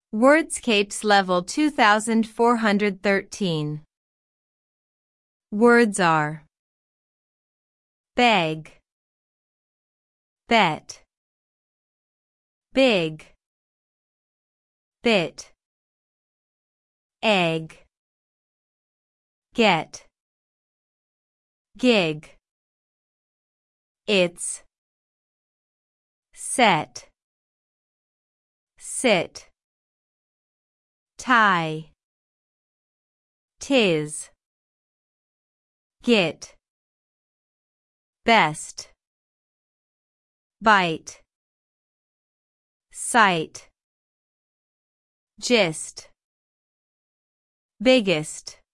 Wordscapes Level 2413. Words are beg, bet, big, bit, egg, get, gig, it's, set, sit, tie, tis, git, best, bite, sight, gist, biggest.